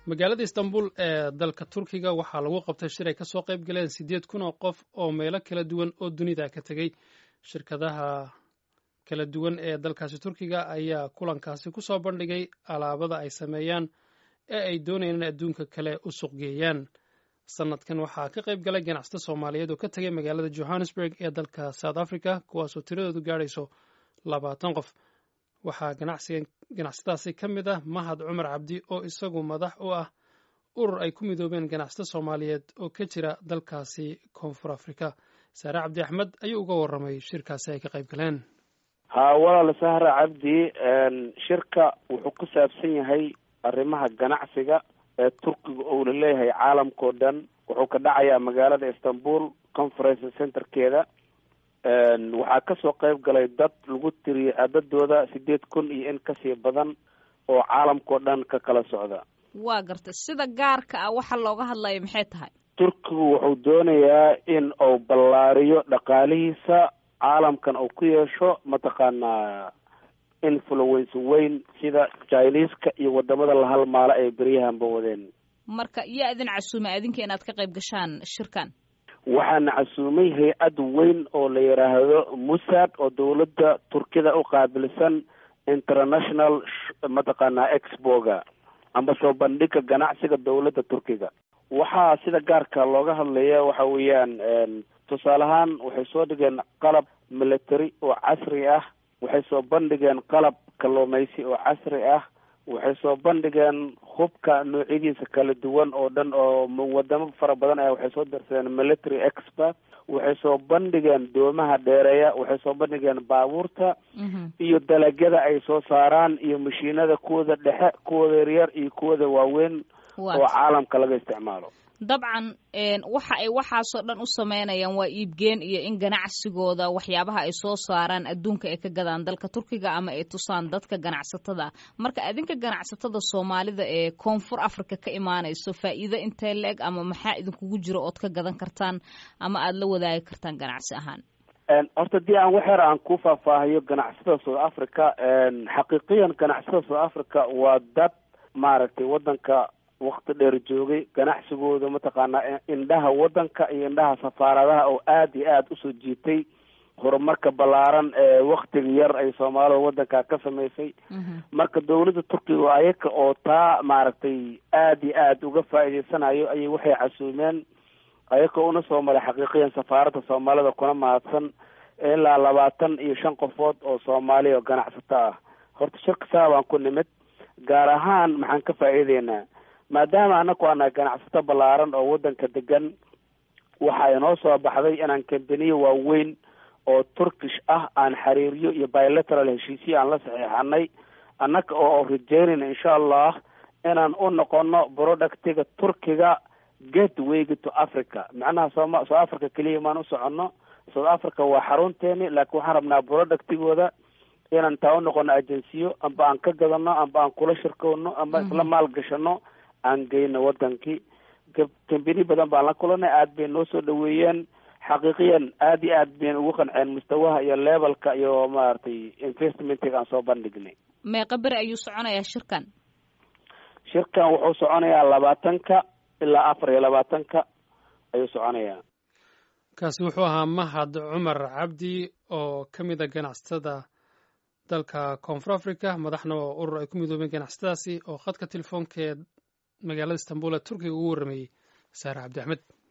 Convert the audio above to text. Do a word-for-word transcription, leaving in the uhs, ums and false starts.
magaalada istanbul ee dalka turkiga waxaa lagu qabtay shir ay kasoo qayb galeen siddeed kun oo qof oo meelo kala duwan oo dunida ka tegey shirkadaha kala duwan ee dalkaasi turkiga ayaa kulankaasi kusoo bandhigay alaabada ay sameeyaan ee ay doonayaan in adduunka kale u suuqgeeyaan sanadkan waxaa ka qayb galay ganacsato soomaaliyeed oo ka tegay magaalada johannesburg ee dalka south africa kuwaasoo tiradoodu gaadhayso labaatan qof waxaa ganacsadaasi ka mid ah mahad cumar cabdi oo isagu madax u ah urur ay ku midoobeen ganacsato soomaaliyeed oo ka jira dalkaasi koonfur africa saare cabdi axmed ayuu uga warramay shirkaasi ay ka qayb galeen ha walaal sahra cabdi shirka wuxuu ku saabsan yahay arrimaha ganacsiga ee turkiga oo la leeyahay caalamkao dhan wuxuu ka dhacayaa magaalada istanbul conference centerkeeda waxaa kasoo qayb galay dad lagu tiriyay cadadooda sideed kun iyo in kasii badan oo caalamkao dhan ka kala socda waa gartay sida gaarka ah waxa looga hadlayo maxay tahay turkigu wuxuu doonayaa in uu ballaariyo dhaqaalihiisa caalamkan uu ku yeesho mataqaanaa influence weyn sida jiniiska iyo wadamada la halmaala ay beryahanba wadeen marka iyo idin casuumay adinka inaad ka qayb gashaan shirkan waxaana casuumay hay-ad weyn oo la yidhaahdo musad oo dawladda turkida u qaabilsan international mataqaanaa exboga amba soo bandhiga ganacsiga dawladda turkiga waxaa sida gaarka looga hadlaya waxa weeyaan tusaale ahaan waxay soo dhigeen qalab military oo casri ah waxay soo bandhigeen qalab kalluumaysi oo casri ah waxay soo bandhigeen hubka noocyadiisa kala duwan oo dhan oo wadamo fara badan ah waxay soo darsadeen military expert waxay soo bandhigeen doomaha dheereeya waxay soo bandhigeen baabuurta iyo dalagyada ay soo saaraan iyo mashiinada kuwada dhexe kuwada yaryar iyo kuwada waaweyn oo caalamka laga isticmaalo dabcan waxa ay waxaasoo dhan u sameynayaan waa iibgeen iyo in ganacsigooda waxyaabaha ay soo saaraan adduunka ay ka gadaan dalka turkiga ama ay tusaan dadka ganacsatada marka adinka ganacsatada soomaalida ee koonfur africa ka imaanayso faa'iido intee la-eg ama maxaa idinkugu jiro ood ka gadan kartaan ama aada la wadaagi kartaan ganacsi ahaan horta dii aan waxyar aan ku faahfaahiyo ganacsatada south africa xaqiiqiyan ganacsatada south africa waa dad maaragtay wadanka wakti dheer joogay ganacsigooda mataqaanaa indhaha wadanka iyo indhaha safaaradaha oo aada iyo aada usoo jiitay horumarka ballaaran ee waktiga yar ay soomaalida wadanka ka samaysay marka dawladda turkiga ayaka oo taa maaragtay aada iyo aada uga faa'iidaysanayo ayay waxay casuumeen ayaka una soo maray xaqiiqiyan safaaradda soomaalida kuna mahadsan ilaa labaatan iyo shan qofood oo soomaaliya oo ganacsato ah horta shirka saa baan ku nimid gaar ahaan maxaan ka faa'iideynaa maadaama anaku anahay ganacsato ballaaran oo wadanka degan waxaa inoo soo baxday inaan kambaniye waaweyn oo turkish ah aan xiriiryo iyo bilateral heshiisyo aan la saxiixanay annaga oo rajeynayna insha allah inaan u noqono productiga turkiga gatewayga to africa macnaha sooma south africa keliya maan u soconno south africa waa xarunteeni laakiin waxaan rabnaa productigooda inaan taa u noqono agensiyo amba aan ka gadano amba aan kula shirkowno amba isla maalgashano aan geyno wadankii kambani badan baan la kulanay aada bay noo soo dhaweeyeen xaqiiqiyan aada iyo aad bayn ugu qanceen mustawaha iyo levelka iyo maaragtay investmentiga aan soo bandhignay meeqa beri ayuu soconayaa shirkan shirkan wuxuu soconayaa labaatanka ilaa afar iyo labaatanka ayuu soconayaa kaasi wuxuu ahaa mahad cumar cabdi oo ka mid a ganacsatada dalka koonfur africa madaxna oo urur ay ku midoobeen ganacsatadaasi oo khadka telefoonkeed magaalada istanbul ee turkiga ugu warramayey saare cabdi axmed